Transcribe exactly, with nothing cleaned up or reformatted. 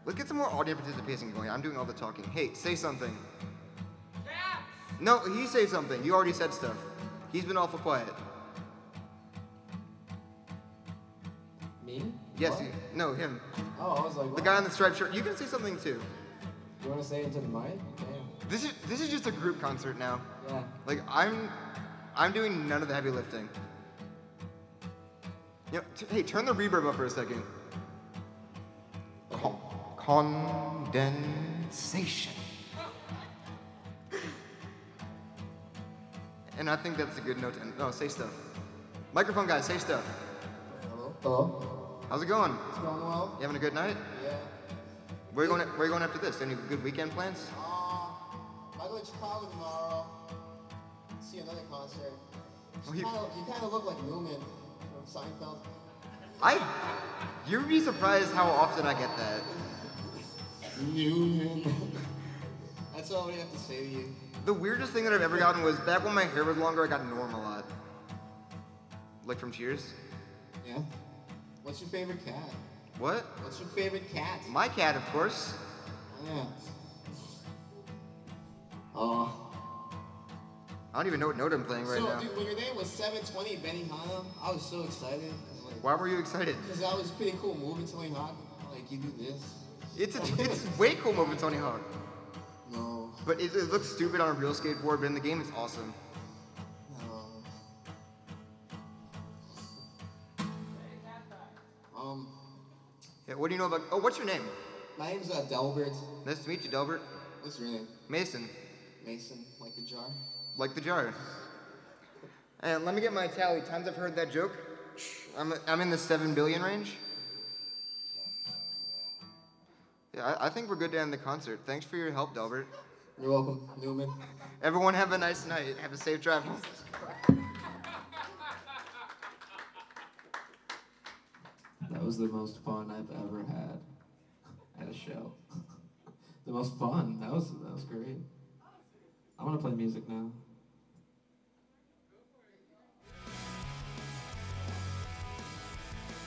Let's get some more audience participation going. I'm doing all the talking. Hey, say something. No, he say something. You already said stuff. He's been awful quiet. Me? Yes, What? you, no, him. Oh, I was like, what? The guy in the striped shirt. You can say something too. You want to say it into the mic? Damn. This is this is just a group concert now. Yeah. Like I'm, I'm doing none of the heavy lifting. You know, t- hey, turn the reverb up for a second. Con- condensation. And I think that's a good note to end. No, say stuff. Microphone guys, say stuff. Hello? Hello? How's it going? It's going well? You having a good night? Yeah. Where are you going? Where are you going after this? Any good weekend plans? Uh, I go to Chicago tomorrow. See another concert. Oh, You you- kind of you kind of look like Newman from Seinfeld. I. You'd be surprised how often I get that. Newman. That's all we have to say to you. The weirdest thing that I've ever gotten was back when my hair was longer, I got Norm a lot. Like from Cheers. Yeah. What's your favorite cat? What? What's your favorite cat? My cat, of course. Yeah. Oh. I don't even know what note I'm playing right so, now. dude, when your name was seven twenty Benihana, I was so excited. 'cause, like, Why were you excited? Because that was a pretty cool move in Tony Hawk. Like, you do this. It's a, it's way cool moving Tony Hawk. No. But it, it looks stupid on a real skateboard, but in the game it's awesome. No. Um, Yeah, what do you know about, oh, what's your name? my name's uh, Delbert. Nice to meet you, Delbert. What's your name? Mason, Mason, like the jar. like the jar. And let me get my tally. Times I've heard that joke. I'm, I'm in the seven billion range. Yeah, I, I think we're good to end the concert. Thanks for your help, Delbert. You're welcome, Newman. Everyone have a nice night. Have a safe drive home. That was the most fun I've ever had at a show. The most fun. That was that was great. I want to play music now.